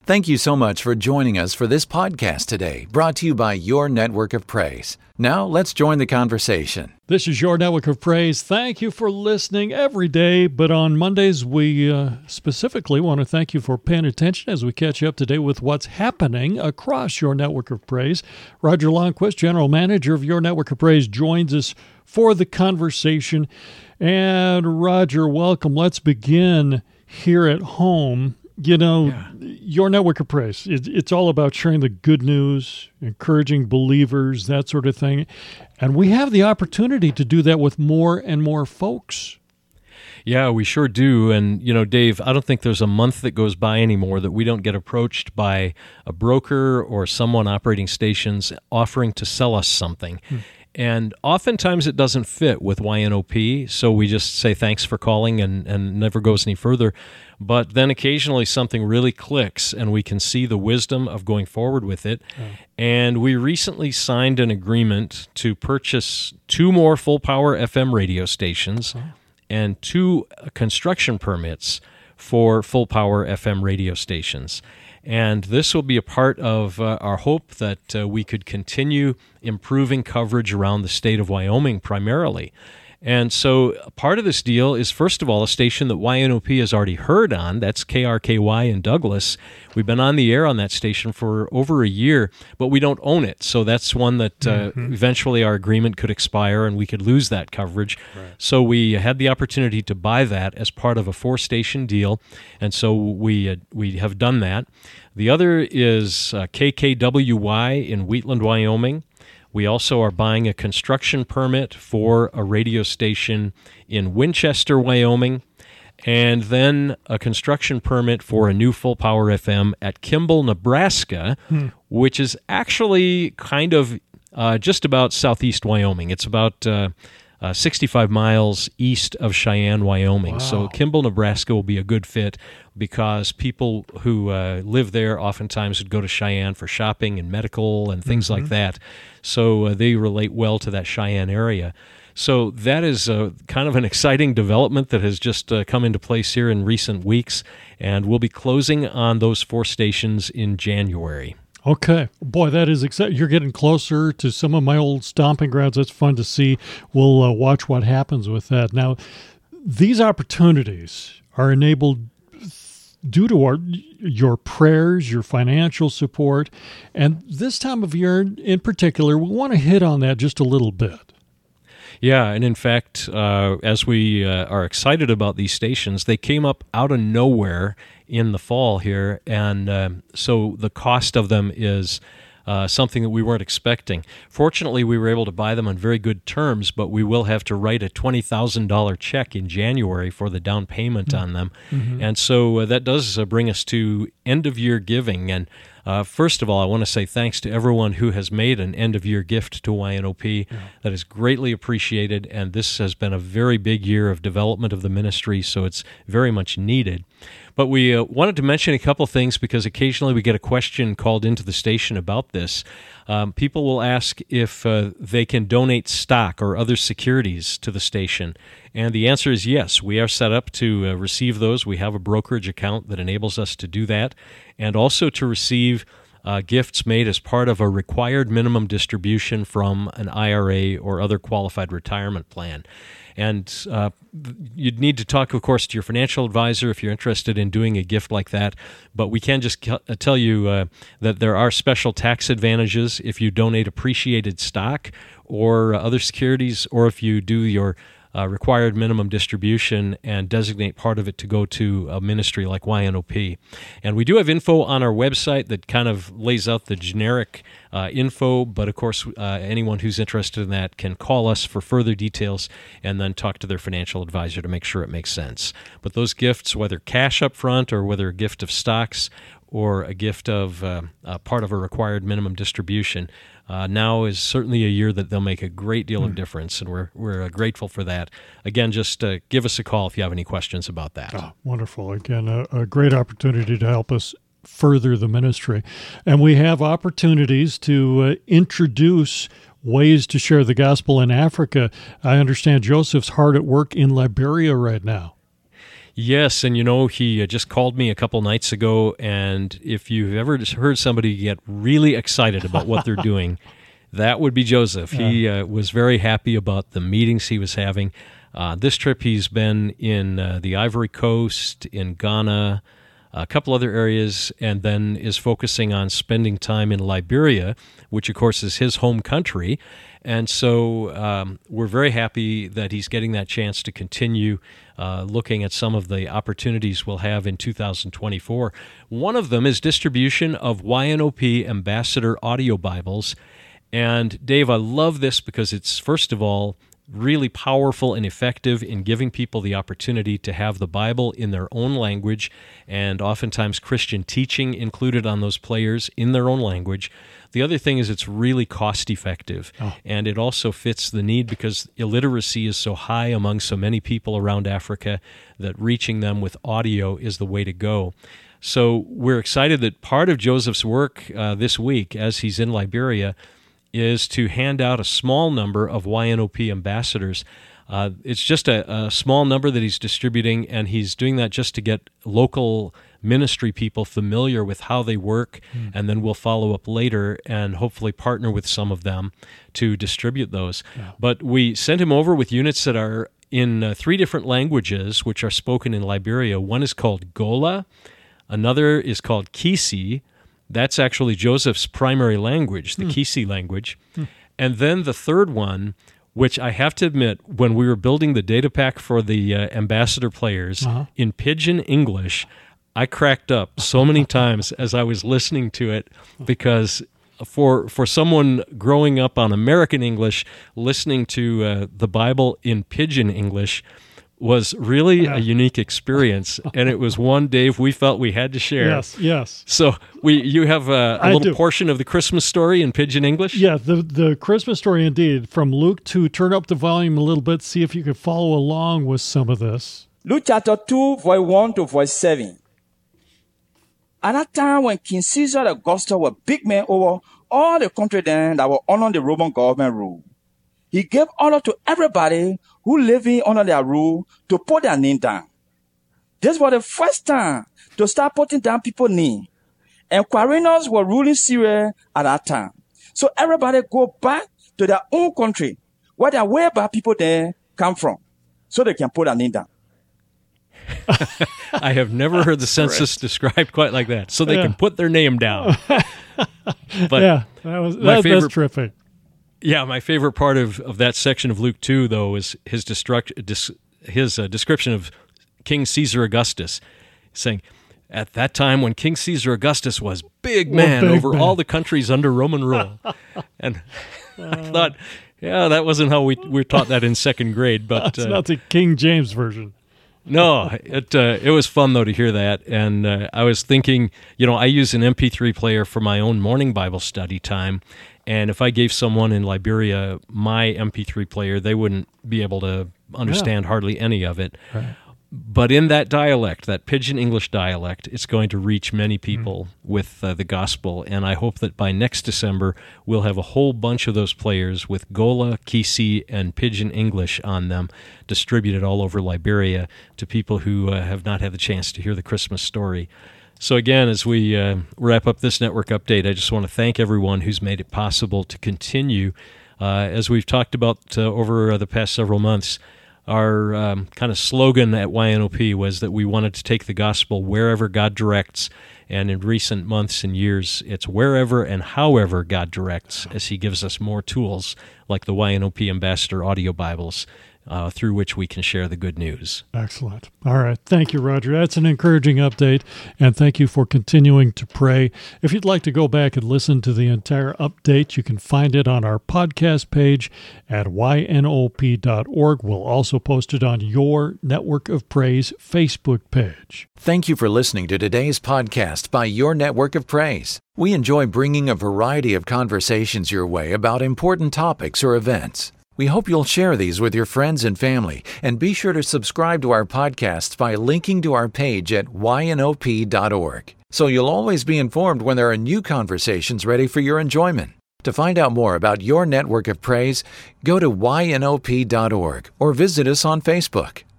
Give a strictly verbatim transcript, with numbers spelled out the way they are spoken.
Thank you so much for joining us for this podcast today, brought to you by Your Network of Praise. Now, let's join the conversation. This is Your Network of Praise. Thank you for listening every day, but on Mondays, we uh, specifically want to thank you for paying attention as we catch you up today with what's happening across Your Network of Praise. Roger Longquist, General Manager of Your Network of Praise, joins us for the conversation. And Roger, welcome. Let's begin here at home. You know, yeah. Your Network of Praise, it, it's all about sharing the good news, encouraging believers, that sort of thing. And we have the opportunity to do that with more and more folks. Yeah, we sure do. And, you know, Dave, I don't think there's a month that goes by anymore that we don't get approached by a broker or someone operating stations offering to sell us something. Hmm. And oftentimes it doesn't fit with Y N O P, so we just say thanks for calling and, and never goes any further. But then occasionally something really clicks and we can see the wisdom of going forward with it. Oh. And we recently signed an agreement to purchase two more full power F M radio stations oh. and two construction permits for full power F M radio stations. And this will be a part of uh, our hope that uh, we could continue improving coverage around the state of Wyoming primarily. And so part of this deal is, first of all, a station that Y N O P has already heard on. That's K R K Y in Douglas. We've been on the air on that station for over a year, but we don't own it. So that's one that uh, mm-hmm. eventually our agreement could expire and we could lose that coverage. Right. So we had the opportunity to buy that as part of a four-station deal, and so we uh, we have done that. The other is uh, K K W Y in Wheatland, Wyoming. We also are buying a construction permit for a radio station in Winchester, Wyoming, and then a construction permit for a new full power F M at Kimball, Nebraska, hmm. which is actually kind of uh, just about southeast Wyoming. It's about uh, uh, sixty-five miles east of Cheyenne, Wyoming. Wow. So Kimball, Nebraska will be a good fit because people who uh, live there oftentimes would go to Cheyenne for shopping and medical and things mm-hmm. like that. So uh, they relate well to that Cheyenne area. So that is uh, kind of an exciting development that has just uh, come into place here in recent weeks, and we'll be closing on those four stations in January. Okay. Boy, that is exciting. You're getting closer to some of my old stomping grounds. That's fun to see. We'll uh, watch what happens with that. Now, these opportunities are enabled due to our, your prayers, your financial support, and this time of year in particular, we want to hit on that just a little bit. Yeah, and in fact, uh, as we uh, are excited about these stations, they came up out of nowhere in the fall here, and uh, so the cost of them is Uh, something that we weren't expecting. Fortunately, we were able to buy them on very good terms, but we will have to write a twenty thousand dollars check in January for the down payment mm-hmm. on them. Mm-hmm. And so uh, that does uh, bring us to end-of-year giving. And uh, first of all, I want to say thanks to everyone who has made an end-of-year gift to Y N O P. Yeah. That is greatly appreciated, and this has been a very big year of development of the ministry, so it's very much needed. But we uh, wanted to mention a couple things because occasionally we get a question called into the station about this. Um, people will ask if uh, they can donate stock or other securities to the station. And the answer is yes. We are set up to uh, receive those. We have a brokerage account that enables us to do that, and also to receive uh, gifts made as part of a required minimum distribution from an I R A or other qualified retirement plan. And uh, you'd need to talk, of course, to your financial advisor if you're interested in doing a gift like that. But we can just ca- tell you uh, that there are special tax advantages if you donate appreciated stock or uh, other securities, or if you do your uh, required minimum distribution and designate part of it to go to a ministry like Y N O P. And we do have info on our website that kind of lays out the generic uh, info, but of course, uh, anyone who's interested in that can call us for further details and then talk to their financial advisor to make sure it makes sense. But those gifts, whether cash up front or whether a gift of stocks or a gift of uh, uh, part of a required minimum distribution, Uh, now is certainly a year that they'll make a great deal mm. of difference, and we're we're uh, grateful for that. Again, just uh, give us a call if you have any questions about that. Oh, wonderful. Again, a, a great opportunity to help us further the ministry. And we have opportunities to uh, introduce ways to share the gospel in Africa. I understand Joseph's hard at work in Liberia right now. Yes, and you know, he uh, just called me a couple nights ago, and if you've ever just heard somebody get really excited about what they're doing, that would be Joseph. Yeah. He uh, was very happy about the meetings he was having. Uh, this trip he's been in uh, the Ivory Coast, in Ghana, a couple other areas, and then is focusing on spending time in Liberia, which of course is his home country. And so um, we're very happy that he's getting that chance to continue uh, looking at some of the opportunities we'll have in two thousand twenty-four. One of them is distribution of Y N O P Ambassador audio Bibles. And Dave, I love this because it's, first of all, really powerful and effective in giving people the opportunity to have the Bible in their own language, and oftentimes Christian teaching included on those players in their own language. The other thing is it's really cost-effective, oh. and it also fits the need because illiteracy is so high among so many people around Africa that reaching them with audio is the way to go. So we're excited that part of Joseph's work uh, this week, as he's in Liberia, is to hand out a small number of Y N O P ambassadors. Uh, it's just a, a small number that he's distributing, and he's doing that just to get local ministry people familiar with how they work, mm. and then we'll follow up later and hopefully partner with some of them to distribute those. Yeah. But we sent him over with units that are in uh, three different languages, which are spoken in Liberia. One is called Gola, another is called Kisi. That's actually Joseph's primary language, the mm. Kisi language. Mm. And then the third one, which I have to admit, when we were building the data pack for the uh, ambassador players uh-huh. in Pidgin English, I cracked up so many times as I was listening to it, because for for someone growing up on American English, listening to uh, the Bible in Pidgin English was really yeah. a unique experience, and it was one, Dave, we felt we had to share. Yes, yes. So we, you have a, a little do. portion of the Christmas story in Pidgin English? Yeah, the, the Christmas story indeed, from Luke two. Turn up the volume a little bit, see if you can follow along with some of this. Luke chapter two, verse one to verse seven. At that time when King Caesar Augustus was big man over all the country then that were under the Roman government rule, he gave order to everybody who living under their rule to put their name down. This was the first time to start putting down people's name. And Quirinius were ruling Syria at that time. So everybody go back to their own country, where their way back people there come from, so they can put their name down. I have never heard the census described quite like that. So they yeah. can put their name down. But yeah, that was that, favorite, that's terrific. Yeah, my favorite part of, of that section of Luke two, though, is his destruct, dis, his uh, description of King Caesar Augustus, saying, at that time when King Caesar Augustus was big man big over man. all the countries under Roman rule. And uh, I thought, yeah, that wasn't how we, we were taught that in second grade. But That's uh, not the King James version. No, it uh, it was fun, though, to hear that. And uh, I was thinking, you know, I use an M P three player for my own morning Bible study time. And if I gave someone in Liberia my M P three player, they wouldn't be able to understand yeah. hardly any of it. Right. But in that dialect, that Pidgin English dialect, it's going to reach many people mm. with uh, the gospel. And I hope that by next December, we'll have a whole bunch of those players with Gola, Kisi, and Pidgin English on them, distributed all over Liberia to people who uh, have not had the chance to hear the Christmas story. So again, as we uh, wrap up this network update, I just want to thank everyone who's made it possible to continue. Uh, as we've talked about uh, over uh, the past several months, our um, kind of slogan at Y N O P was that we wanted to take the gospel wherever God directs, and in recent months and years, it's wherever and however God directs, as He gives us more tools like the Y N O P Ambassador Audio Bibles, Uh, through which we can share the good news. Excellent. All right. Thank you, Roger. That's an encouraging update, and thank you for continuing to pray. If you'd like to go back and listen to the entire update, you can find it on our podcast page at Y N O P dot org. We'll also post it on your Network of Praise Facebook page. Thank you for listening to today's podcast by Your Network of Praise. We enjoy bringing a variety of conversations your way about important topics or events. We hope you'll share these with your friends and family, and be sure to subscribe to our podcasts by linking to our page at Y N O P dot org, so you'll always be informed when there are new conversations ready for your enjoyment. To find out more about Your Network of Praise, go to Y N O P dot org or visit us on Facebook.